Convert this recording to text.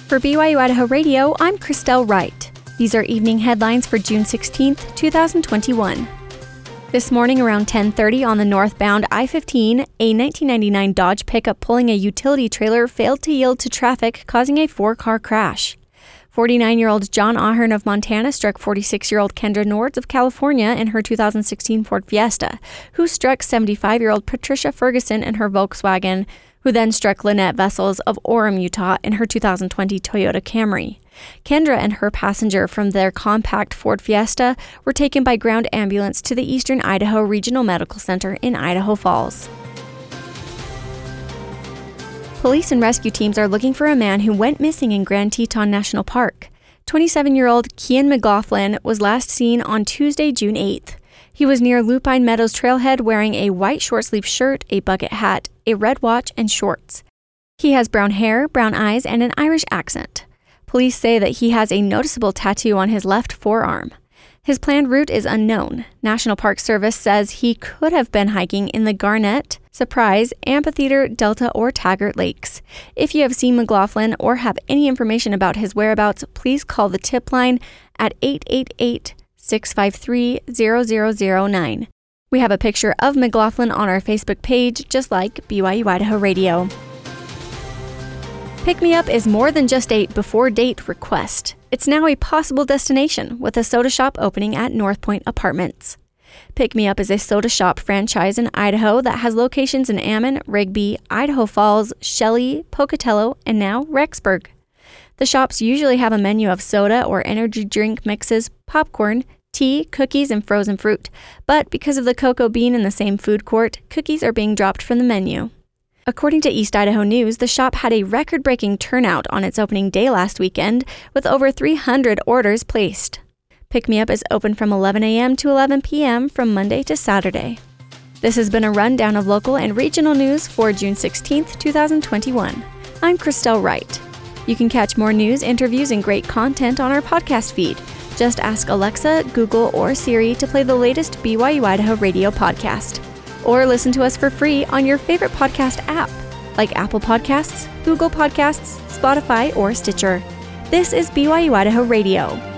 For BYU Idaho Radio, I'm Christelle Wright. These are evening headlines for June 16th, 2021. This morning around 10:30 on the northbound I-15, a 1999 Dodge pickup pulling a utility trailer failed to yield to traffic, causing a 4-car crash. 49-year-old John Ahern of Montana struck 46-year-old Kendra Nords of California in her 2016 Ford Fiesta, who struck 75-year-old Patricia Ferguson in her Volkswagen, who then struck Lynette Vessels of Orem, Utah in her 2020 Toyota Camry. Kendra and her passenger from their compact Ford Fiesta were taken by ground ambulance to the Eastern Idaho Regional Medical Center in Idaho Falls. Police and rescue teams are looking for a man who went missing in Grand Teton National Park. 27-year-old Kian McLaughlin was last seen on Tuesday, June 8th. He was near Lupine Meadows Trailhead wearing a white short-sleeved shirt, a bucket hat, a red watch, and shorts. He has brown hair, brown eyes, and an Irish accent. Police say that he has a noticeable tattoo on his left forearm. His planned route is unknown. National Park Service says he could have been hiking in the Garnet, Surprise, Amphitheater, Delta, or Taggart Lakes. If you have seen McLaughlin or have any information about his whereabouts, please call the tip line at 888-653-0009. We have a picture of McLaughlin on our Facebook page, just like BYU Idaho Radio. Pick Me Up is more than just a before-date request. It's now a possible destination with a soda shop opening at North Point Apartments. Pick Me Up is a soda shop franchise in Idaho that has locations in Ammon, Rigby, Idaho Falls, Shelley, Pocatello, and now Rexburg. The shops usually have a menu of soda or energy drink mixes, popcorn, tea, cookies, and frozen fruit. But because of the cocoa bean in the same food court, cookies are being dropped from the menu. According to East Idaho News, the shop had a record-breaking turnout on its opening day last weekend, with over 300 orders placed. Pick Me Up is open from 11 a.m. to 11 p.m. from Monday to Saturday. This has been a rundown of local and regional news for June 16th, 2021. I'm Christelle Wright. You can catch more news, interviews, and great content on our podcast feed. Just ask Alexa, Google, or Siri to play the latest BYU Idaho Radio podcast. Or listen to us for free on your favorite podcast app, like Apple Podcasts, Google Podcasts, Spotify, or Stitcher. This is BYU Idaho Radio.